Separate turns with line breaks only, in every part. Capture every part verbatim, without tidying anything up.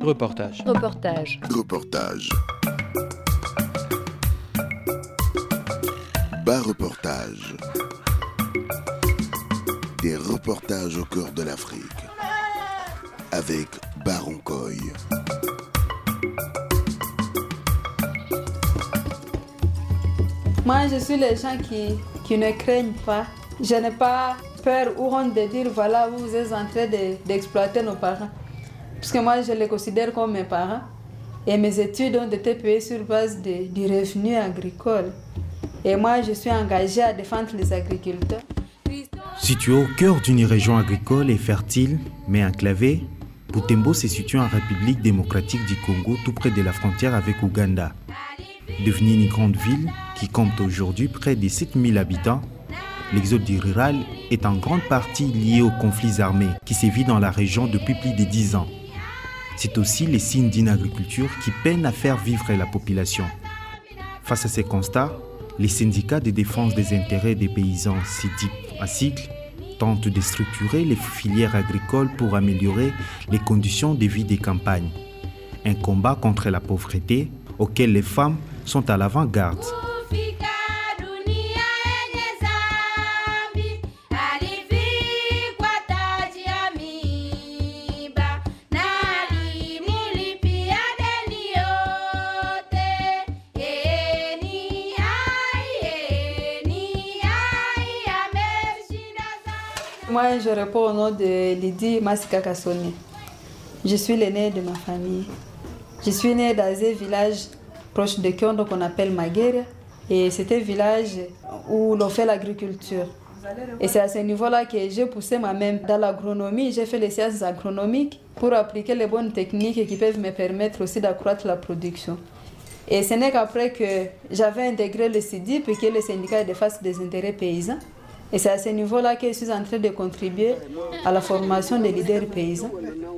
Reportage.
Reportage.
Reportage. Bas reportage. Des reportages au cœur de l'Afrique. Avec Baron Koy.
Moi, je suis les gens qui, qui ne craignent pas. Je n'ai pas peur ou honte de dire, voilà, vous êtes en train de, d'exploiter nos parents. Parce que moi, je les considère comme mes parents. Et mes études ont été payées sur base de, du revenu agricole. Et moi, je suis engagée à défendre les agriculteurs.
Situé au cœur d'une région agricole et fertile, mais enclavée, Butembo se situe en République démocratique du Congo, tout près de la frontière avec Ouganda. Devenue une grande ville qui compte aujourd'hui près de sept mille habitants, l'exode du rural est en grande partie lié aux conflits armés qui sévissent dans la région depuis plus de dix ans. C'est aussi les signes d'une agriculture qui peine à faire vivre la population. Face à ces constats, les syndicats de défense des intérêts des paysans, S I D I P en sigle, tentent de structurer les filières agricoles pour améliorer les conditions de vie des campagnes. Un combat contre la pauvreté auquel les femmes sont à l'avant-garde.
Moi, je réponds au nom de Lydie Masika Kassoni. Je suis l'aînée de ma famille. Je suis née dans un village proche de Kyondo qu'on appelle Magueria. Et c'était un village où l'on fait l'agriculture. Et c'est à ce niveau-là que j'ai poussé moi-même dans l'agronomie. J'ai fait les sciences agronomiques pour appliquer les bonnes techniques qui peuvent me permettre aussi d'accroître la production. Et ce n'est qu'après que j'avais intégré le S I D I P, qui est le syndicat de défense des intérêts paysans. Et c'est à ce niveau-là que je suis en train de contribuer à la formation des leaders paysans.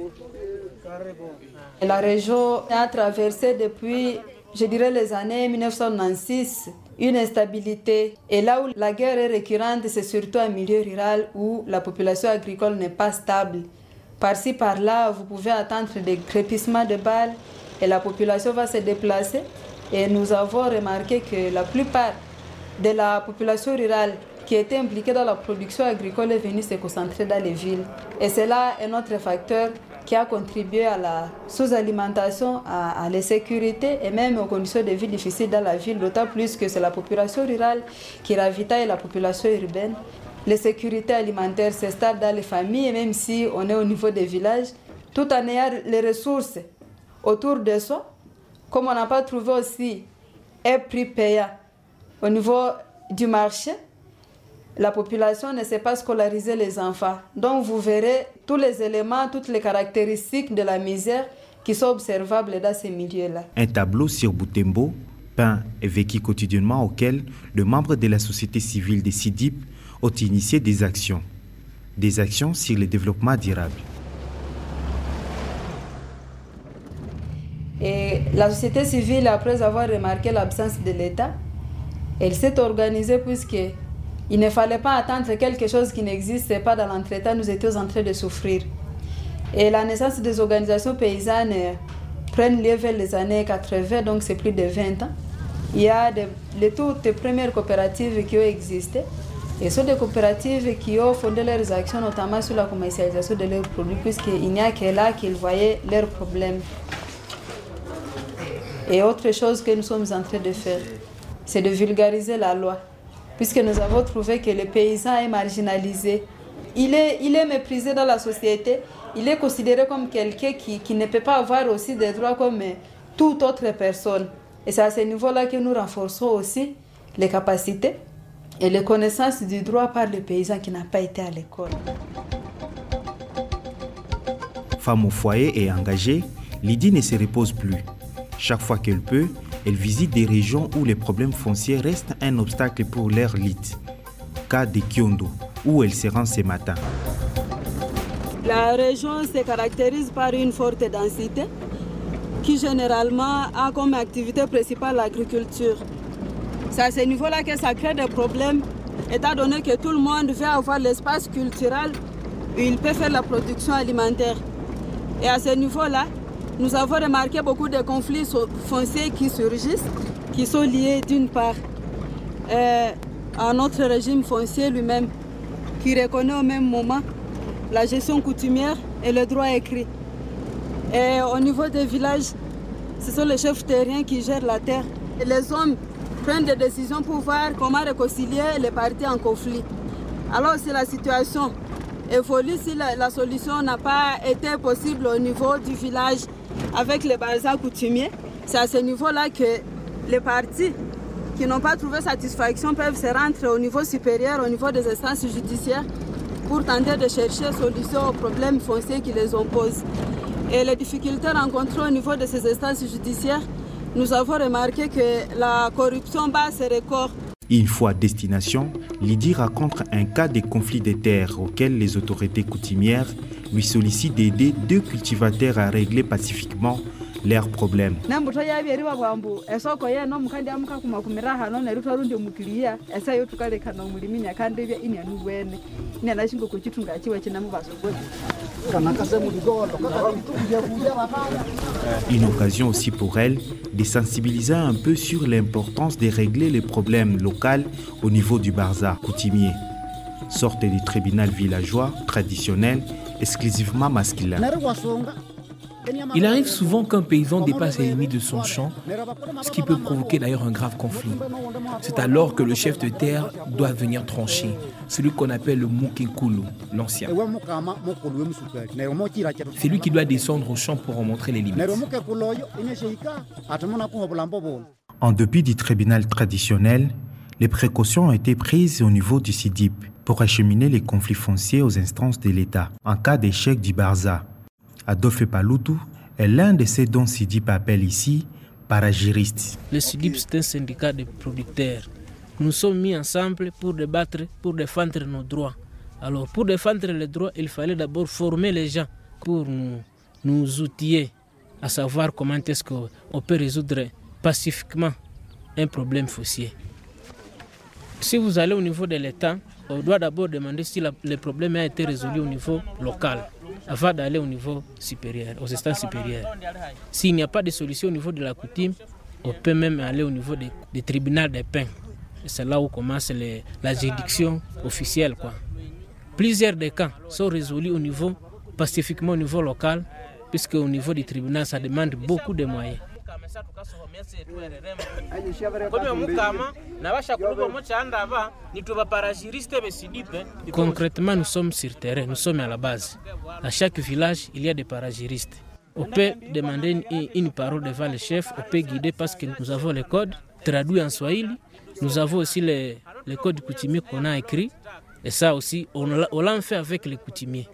Et la région a traversé depuis, je dirais, les années mille neuf cent quatre-vingt-seize, une instabilité. Et là où la guerre est récurrente, c'est surtout un milieu rural où la population agricole n'est pas stable. Par-ci, par-là, vous pouvez attendre des crépissements de balles et la population va se déplacer. Et nous avons remarqué que la plupart de la population rurale qui était impliquée dans la production agricole est venue se concentrer dans les villes. Et c'est là un autre facteur qui a contribué à la sous-alimentation, à, à l'insécurité et même aux conditions de vie difficiles dans la ville, d'autant plus que c'est la population rurale qui ravitaille la population urbaine. L'insécurité alimentaire s'installe dans les familles, et même si on est au niveau des villages, tout en ayant les ressources autour de soi, comme on n'a pas trouvé aussi un prix payant au niveau du marché, la population ne sait pas scolariser les enfants. Donc vous verrez tous les éléments, toutes les caractéristiques de la misère qui sont observables dans ces milieux-là.
Un tableau sur Butembo, peint et vécu quotidiennement, auquel les membres de la société civile des S I D I P ont initié des actions. Des actions sur le développement durable.
Et la société civile, après avoir remarqué l'absence de l'État, elle s'est organisée puisque il ne fallait pas attendre quelque chose qui n'existait pas dans l'entretemps, nous étions en train de souffrir. Et la naissance des organisations paysannes prend lieu vers les années quatre-vingts, donc c'est plus de vingt ans. Il y a de, les toutes les premières coopératives qui ont existé. Et ce sont des coopératives qui ont fondé leurs actions, notamment sur la commercialisation de leurs produits, puisqu'il n'y a que là qu'ils voyaient leurs problèmes. Et autre chose que nous sommes en train de faire, c'est de vulgariser la loi. Puisque nous avons trouvé que le paysan est marginalisé. Il est, il est méprisé dans la société, il est considéré comme quelqu'un qui, qui ne peut pas avoir aussi des droits comme toute autre personne. Et c'est à ce niveau-là que nous renforçons aussi les capacités et les connaissances du droit par le paysan qui n'a pas été à l'école.
Femme au foyer et engagée, Lydie ne se repose plus. Chaque fois qu'elle peut, elle visite des régions où les problèmes fonciers restent un obstacle pour leur lutte. Cas de Kyondo, où elle se rend ce matin.
La région se caractérise par une forte densité qui généralement a comme activité principale l'agriculture. C'est à ce niveau-là que ça crée des problèmes, étant donné que tout le monde veut avoir l'espace culturel où il peut faire la production alimentaire. Et à ce niveau-là, nous avons remarqué beaucoup de conflits fonciers qui surgissent, qui sont liés d'une part euh, à notre régime foncier lui-même, qui reconnaît au même moment la gestion coutumière et le droit écrit. Et au niveau des villages, ce sont les chefs terriens qui gèrent la terre. Et les hommes prennent des décisions pour voir comment réconcilier les parties en conflit. Alors si la situation évolue, si la, la solution n'a pas été possible au niveau du village avec les barzas coutumiers, c'est à ce niveau-là que les parties qui n'ont pas trouvé satisfaction peuvent se rendre au niveau supérieur, au niveau des instances judiciaires, pour tenter de chercher solution aux problèmes fonciers qui les opposent. Et les difficultés rencontrées au niveau de ces instances judiciaires, nous avons remarqué que la corruption bat ses records.
Une fois à destination, Lydie raconte un cas de conflit de terres auquel les autorités coutumières lui sollicitent d'aider deux cultivateurs à régler pacifiquement leurs problèmes. Une occasion aussi pour elle de sensibiliser un peu sur l'importance de régler les problèmes locaux au niveau du barza coutumier, sorte du tribunal villageois traditionnel exclusivement masculin.
Il arrive souvent qu'un paysan dépasse les limites de son champ, ce qui peut provoquer d'ailleurs un grave conflit. C'est alors que le chef de terre doit venir trancher, celui qu'on appelle le Mukinkulu, l'ancien. C'est lui qui doit descendre au champ pour en montrer les limites.
En dépit du tribunal traditionnel, les précautions ont été prises au niveau du SIDIP pour acheminer les conflits fonciers aux instances de l'État en cas d'échec du barza. Adolphe Paloutou est l'un de ceux dont SIDIP appelle ici paragiristes.
Le SIDIP, c'est un syndicat de producteurs. Nous sommes mis ensemble pour débattre, pour défendre nos droits. Alors, pour défendre les droits, il fallait d'abord former les gens pour nous, nous outiller, à savoir comment est-ce qu'on peut résoudre pacifiquement un problème foncier. Si vous allez au niveau de l'État, on doit d'abord demander si la, le problème a été résolu au niveau local, avant d'aller au niveau supérieur, aux instances supérieures. S'il n'y a pas de solution au niveau de la coutume, on peut même aller au niveau des, des tribunaux des peines. C'est là où commence les, la juridiction officielle, quoi. Plusieurs des cas sont résolus au niveau, pacifiquement au niveau local, puisque au niveau du tribunal, ça demande beaucoup de moyens. Concrètement, nous sommes sur terrain, nous sommes à la base. À chaque village, il y a des paragiristes. On peut demander une, une parole devant le chef, on peut guider parce que nous avons les codes traduits en swahili. Nous avons aussi les, les codes coutumiers qu'on a écrits. Et ça aussi, on l'a fait avec les coutumiers.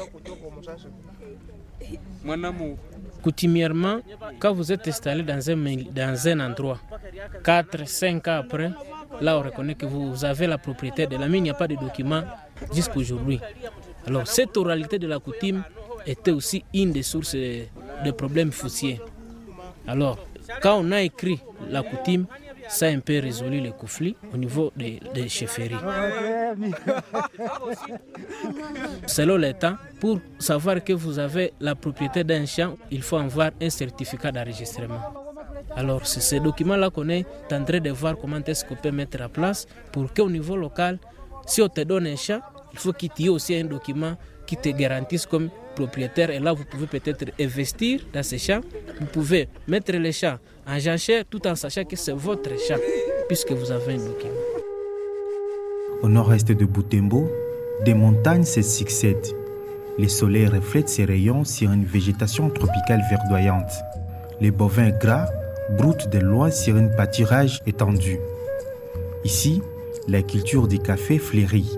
Coutumièrement, quand vous êtes installé dans un, dans un endroit, quatre cinq ans après, là on reconnaît que vous avez la propriété de la mine, il n'y a pas de documents jusqu'à aujourd'hui. Alors cette oralité de la coutume était aussi une des sources de problèmes fonciers. Alors, quand on a écrit la coutume, ça a un peu résolu les conflits au niveau des, des chefferies. Selon l'État, pour savoir que vous avez la propriété d'un champ, il faut avoir un certificat d'enregistrement. Alors, c'est ces documents-là qu'on est en train de voir comment est-ce qu'on peut mettre en place pour qu'au niveau local, si on te donne un champ, il faut qu'il y ait aussi un document qui te garantisse comme propriétaire. Et là, vous pouvez peut-être investir dans ces champs. Vous pouvez mettre les champs en jachère tout en sachant que c'est votre champ, puisque vous avez un document.
Au nord-est de Butembo, des montagnes se succèdent. Le soleil reflète ses rayons sur une végétation tropicale verdoyante. Les bovins gras broutent de loin sur un pâturage étendu. Ici, la culture du café fleurit.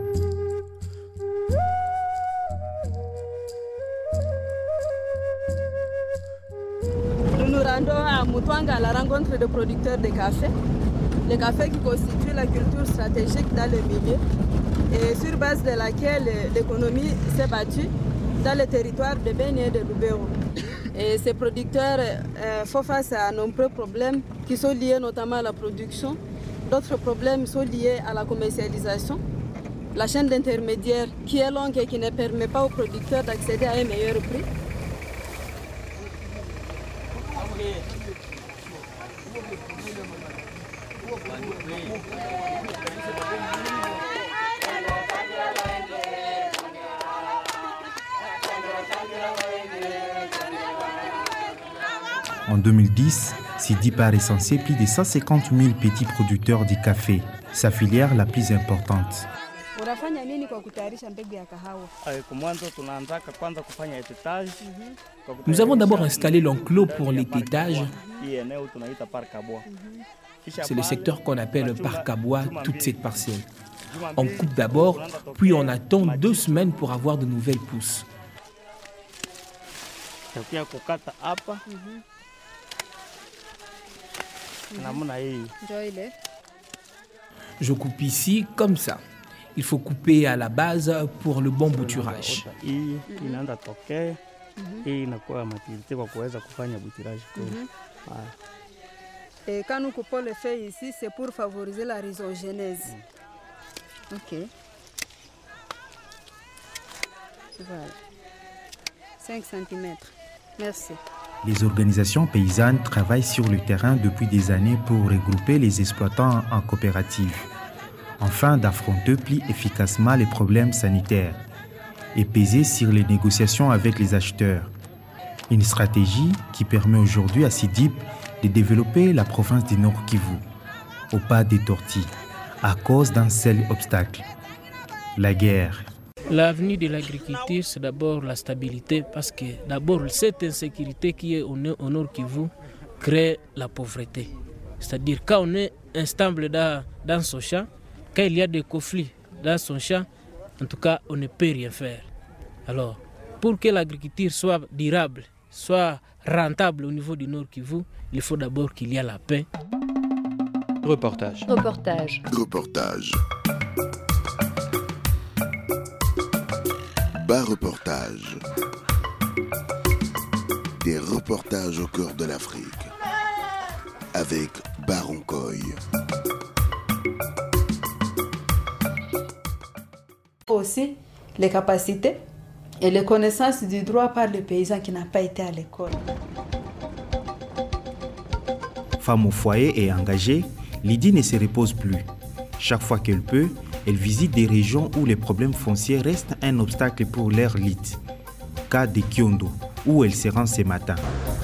Nous nous rendons à Mutwanga à la rencontre de producteurs de café. Le café qui constitue la culture stratégique dans le milieu et sur base de laquelle l'économie s'est battue dans le territoire de Beni et de Lubero. Et ces producteurs euh, font face à nombreux problèmes qui sont liés notamment à la production. D'autres problèmes sont liés à la commercialisation. La chaîne d'intermédiaire qui est longue et qui ne permet pas aux producteurs d'accéder à un meilleur prix.
En deux mille dix, Sidip a recensé plus de cent cinquante mille petits producteurs de café, sa filière la plus importante.
Nous avons d'abord installé l'enclos pour l'étêtage. C'est le secteur qu'on appelle parc à bois, toute cette parcelle. On coupe d'abord, puis on attend deux semaines pour avoir de nouvelles pousses. Je coupe ici comme ça. Il faut couper à la base pour le bon bouturage.
Et quand nous coupons le feuilles ici, c'est pour favoriser la rhizogénèse. Ok. Voilà. cinq centimètres. Merci.
Les organisations paysannes travaillent sur le terrain depuis des années pour regrouper les exploitants en coopératives, afin d'affronter plus efficacement les problèmes sanitaires et peser sur les négociations avec les acheteurs. Une stratégie qui permet aujourd'hui à Sidip de développer la province du Nord Kivu, au pas des tortilles, à cause d'un seul obstacle, la guerre.
L'avenir de l'agriculture, c'est d'abord la stabilité, parce que d'abord cette insécurité qui est au Nord Kivu crée la pauvreté. C'est-à-dire quand on est instable dans, dans son champ, quand il y a des conflits dans son champ, en tout cas, on ne peut rien faire. Alors, pour que l'agriculture soit durable, soit rentable au niveau du Nord Kivu, il faut d'abord qu'il y ait la paix.
Reportage.
Reportage. Reportage. Bas reportage. Des reportages au cœur de l'Afrique. Avec Baron Koy.
Aussi, les capacités et les connaissances du droit par les paysans qui n'ont pas été à l'école.
Femme au foyer et engagée, Lydie ne se repose plus. Chaque fois qu'elle peut, elle visite des régions où les problèmes fonciers restent un obstacle pour leur lutte. Cas de Kyondo, où elle se rend ce matin.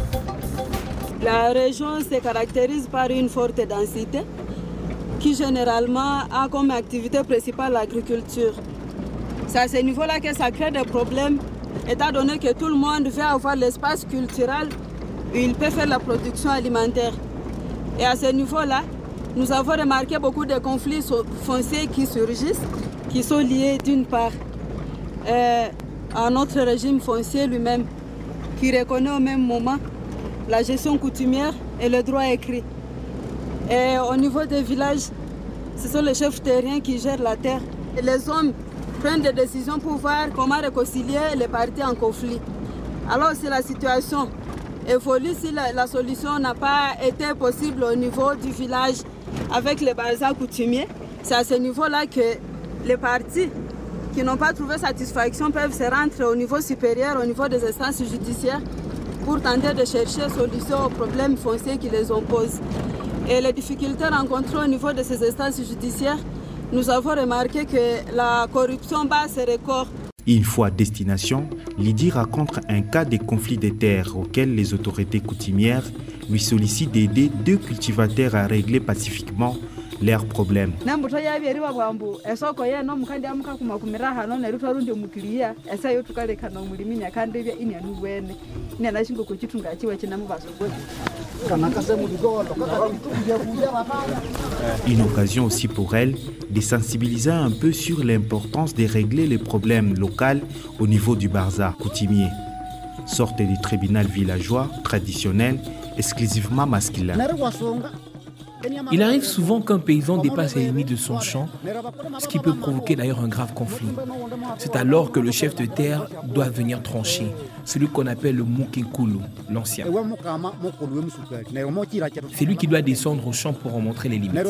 La région se caractérise par une forte densité qui généralement a comme activité principale l'agriculture. C'est à ce niveau-là que ça crée des problèmes, étant donné que tout le monde veut avoir l'espace culturel où il peut faire la production alimentaire. Et à ce niveau-là, nous avons remarqué beaucoup de conflits fonciers qui surgissent, qui sont liés d'une part euh, à notre régime foncier lui-même, qui reconnaît au même moment la gestion coutumière et le droit écrit. Et au niveau des villages, ce sont les chefs terriens qui gèrent la terre. Et les hommes prennent des décisions pour voir comment réconcilier les parties en conflit. Alors si la situation évolue, si la, la solution n'a pas été possible au niveau du village avec les bazars coutumiers, c'est à ce niveau-là que les parties qui n'ont pas trouvé satisfaction peuvent se rendre au niveau supérieur, au niveau des instances judiciaires, pour tenter de chercher solution aux problèmes fonciers qui les opposent. Et les difficultés rencontrées au niveau de ces instances judiciaires, nous avons remarqué que la corruption bat ses records.
Une fois à destination, Lydie raconte un cas de conflit de terres auquel les autorités coutumières lui sollicitent d'aider deux cultivateurs à régler pacifiquement leurs problèmes. Une occasion aussi pour elle de sensibiliser un peu sur l'importance de régler les problèmes locaux au niveau du Barza coutumier, sorte du tribunal villageois traditionnel exclusivement masculin.
Il arrive souvent qu'un paysan dépasse les limites de son champ, ce qui peut provoquer d'ailleurs un grave conflit. C'est alors que le chef de terre doit venir trancher, celui qu'on appelle le Mukinkulu, l'ancien. C'est lui qui doit descendre au champ pour en montrer les limites.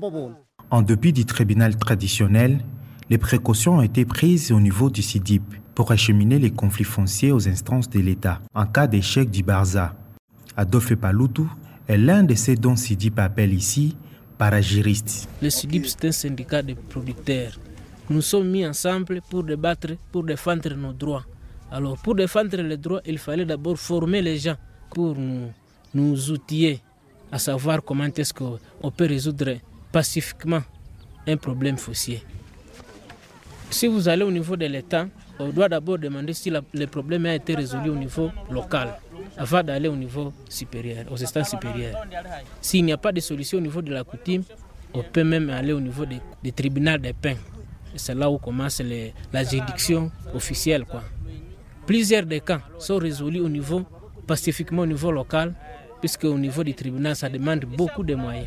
En dépit du tribunal traditionnel, les précautions ont été prises au niveau du Sidip. pour acheminer les conflits fonciers aux instances de l'État en cas d'échec du Barza. Adolphe Paloutou est l'un de ceux dont Sidip appelle ici paragiristes.
Le Sidip, c'est un syndicat de producteurs. Nous sommes mis ensemble pour débattre, pour défendre nos droits. Alors, pour défendre les droits, il fallait d'abord former les gens pour nous, nous outiller, à savoir comment est-ce qu'on peut résoudre pacifiquement un problème foncier. Si vous allez au niveau de l'État, on doit d'abord demander si la, le problème a été résolu au niveau local, avant d'aller au niveau supérieur, aux instances supérieures. S'il n'y a pas de solution au niveau de la coutume, on peut même aller au niveau des, des tribunaux des peines. C'est là où commence les, la juridiction officielle, quoi. Plusieurs des cas sont résolus au niveau, pacifiquement au niveau local, puisque au niveau du tribunal, ça demande beaucoup de moyens.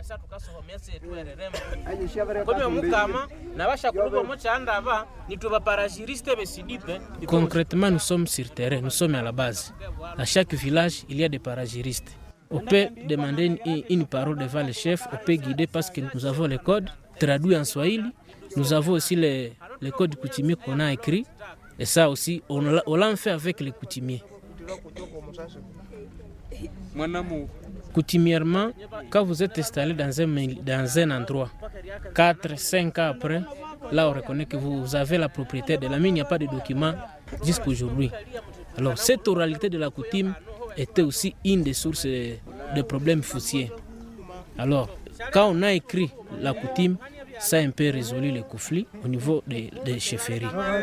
Concrètement, nous sommes sur terrain, nous sommes à la base. À chaque village, il y a des paragiristes. On peut demander une, une parole devant le chef, on peut guider parce que nous avons les codes traduits en swahili. Nous avons aussi les, les codes coutumiers qu'on a écrits. Et ça aussi, on l'a fait avec les coutumiers. Coutumièrement, quand vous êtes installé dans un, dans un endroit, quatre cinq ans après, là on reconnaît que vous avez la propriété de la mine, il n'y a pas de documents jusqu'à aujourd'hui. Alors cette oralité de la coutume était aussi une des sources de problèmes fonciers. Alors, quand on a écrit la coutume, ça a un peu résolu les conflits au niveau des, des chefferies.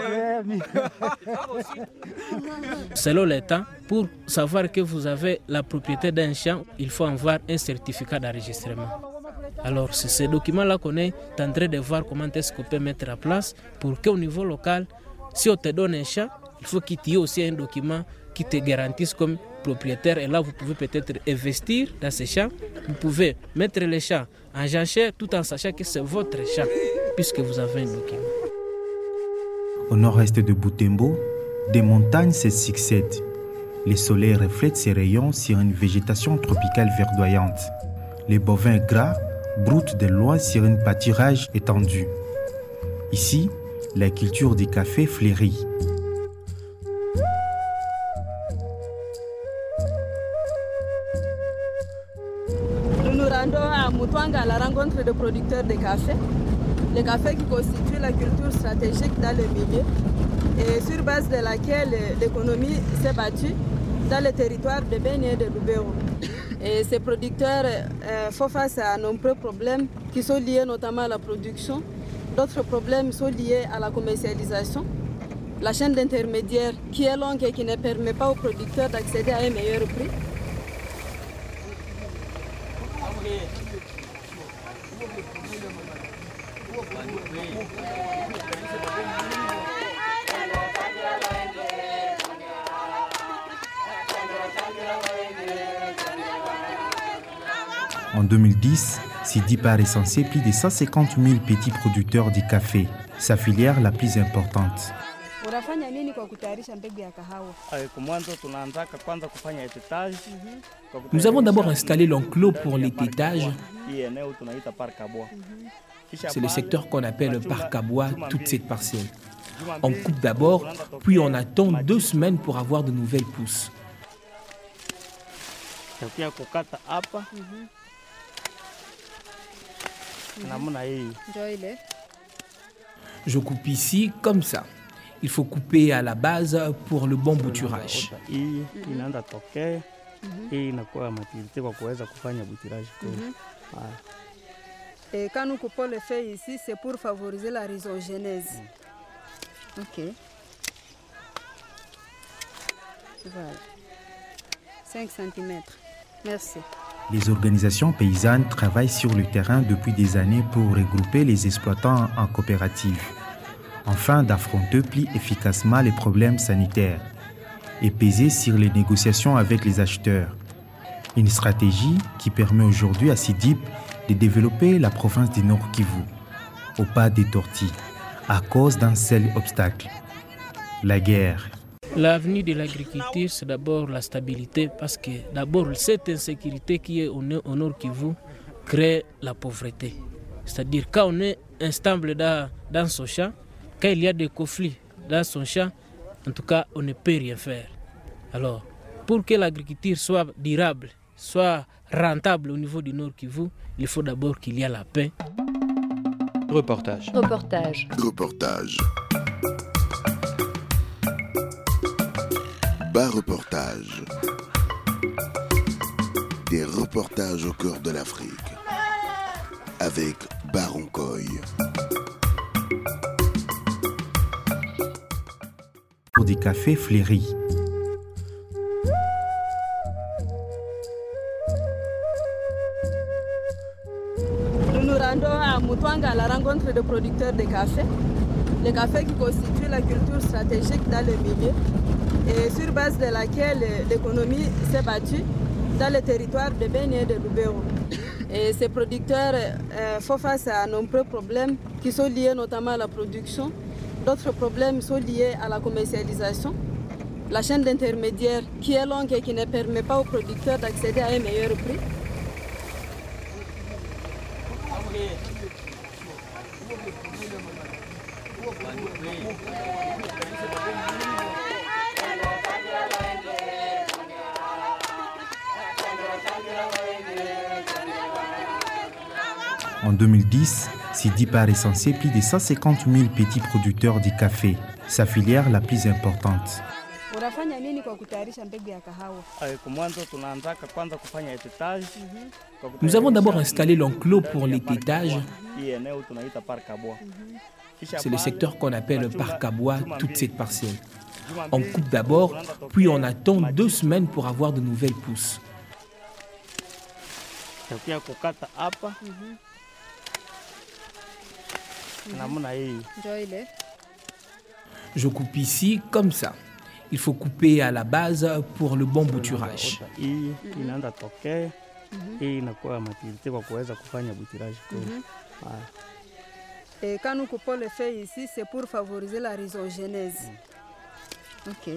Selon l'État, pour savoir que vous avez la propriété d'un champ, il faut avoir un certificat d'enregistrement. Alors, c'est ce document-là qu'on est en train de voir comment est-ce qu'on peut mettre en place pour qu'au niveau local, si on te donne un champ, il faut qu'il y ait aussi un document qui te garantisse comme propriétaire. Et là, vous pouvez peut-être investir dans ces champs. Vous pouvez mettre les champs en jachère tout en sachant que c'est votre champ, puisque vous avez un document.
Au nord-est de Butembo, des montagnes se succèdent. Le soleil reflète ses rayons sur une végétation tropicale verdoyante. Les bovins gras broutent de loin sur un pâturage étendu. Ici, la culture du café fleurit.
À Mutwanga, à la rencontre des producteurs de café, le café qui constitue la culture stratégique dans le milieu et sur base de laquelle l'économie s'est battue dans le territoire de Beni et de Lubero. Et ces producteurs euh, font face à nombreux problèmes qui sont liés notamment à la production. D'autres problèmes sont liés à la commercialisation, la chaîne d'intermédiaire qui est longue et qui ne permet pas aux producteurs d'accéder à un meilleur prix.
En deux mille dix, Sidip a recensé plus de cent cinquante mille petits producteurs de café, sa filière la plus importante.
Nous avons d'abord installé l'enclos pour l'étêtage. C'est le secteur qu'on appelle parc à bois, toute cette parcelle. On coupe d'abord, puis on attend deux semaines pour avoir de nouvelles pousses. Je coupe ici comme ça. Il faut couper à la base pour le bon bouturage.
Et quand nous coupons les feuilles ici, c'est pour favoriser la rhizogénèse. Ok. Voilà. cinq centimètres. Merci.
Les organisations paysannes travaillent sur le terrain depuis des années pour regrouper les exploitants en coopératives, afin d'affronter plus efficacement les problèmes sanitaires et peser sur les négociations avec les acheteurs. Une stratégie qui permet aujourd'hui à Sidip de développer la province du Nord Kivu, au pas des tortilles, à cause d'un seul obstacle, la guerre.
L'avenir de l'agriculture, c'est d'abord la stabilité, parce que d'abord cette insécurité qui est au Nord Kivu crée la pauvreté. C'est-à-dire quand on est instable dans, dans son champ, quand il y a des conflits dans son champ, en tout cas, on ne peut rien faire. Alors, pour que l'agriculture soit durable, soit rentable au niveau du Nord Kivu, il faut d'abord qu'il y ait la paix.
Reportage.
Reportage.
Reportage. Bas reportage. Des reportages au cœur de l'Afrique. Avec Baron Koy.
Pour des cafés fleuris.
Nous nous rendons à Mutwanga à la rencontre de producteurs de café. Le café qui constitue la culture stratégique dans le milieu et sur base de laquelle l'économie s'est battue dans le territoire de Beni et de Lubero. Et ces producteurs euh, font face à nombreux problèmes qui sont liés notamment à la production. D'autres problèmes sont liés à la commercialisation. La chaîne d'intermédiaire qui est longue et qui ne permet pas aux producteurs d'accéder à un meilleur prix.
En deux mille dix, Sidip a recensé plus de cent cinquante mille petits producteurs de café, sa filière la plus importante.
Nous avons d'abord installé l'enclos pour l'étêtage. C'est le secteur qu'on appelle parc à bois, toute cette parcelle. On coupe d'abord, puis on attend deux semaines pour avoir de nouvelles pousses. Je coupe ici comme ça. Il faut couper à la base pour le bon bouturage.
Et quand nous coupons les feuilles ici, c'est pour favoriser la rhizogénèse. Ok.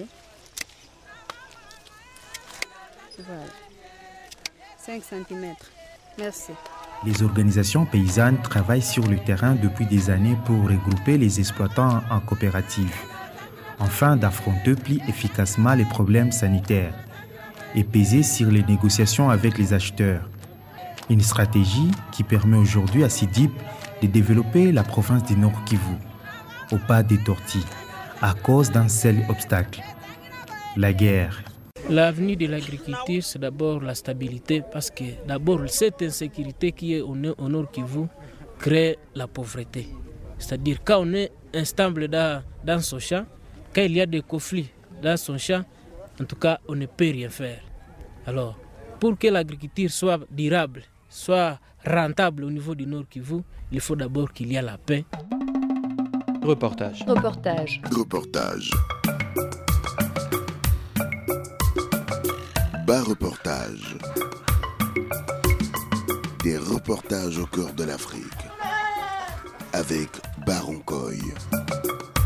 Voilà. cinq centimètres. Merci.
Les organisations paysannes travaillent sur le terrain depuis des années pour regrouper les exploitants en coopératives, afin d'affronter plus efficacement les problèmes sanitaires et peser sur les négociations avec les acheteurs. Une stratégie qui permet aujourd'hui à Sidip de développer la province du Nord Kivu, au pas des tortilles, à cause d'un seul obstacle, la guerre.
L'avenir de l'agriculture, c'est d'abord la stabilité, parce que d'abord cette insécurité qui est au Nord Kivu crée la pauvreté. C'est-à-dire quand on est instable dans, dans son champ, quand il y a des conflits dans son champ, en tout cas, on ne peut rien faire. Alors, pour que l'agriculture soit durable, soit rentable au niveau du Nord Kivu, il faut d'abord qu'il y ait la paix.
Reportage.
Reportage.
Reportage. Bas reportage. Des reportages au cœur de l'Afrique. Avec Baron Koy.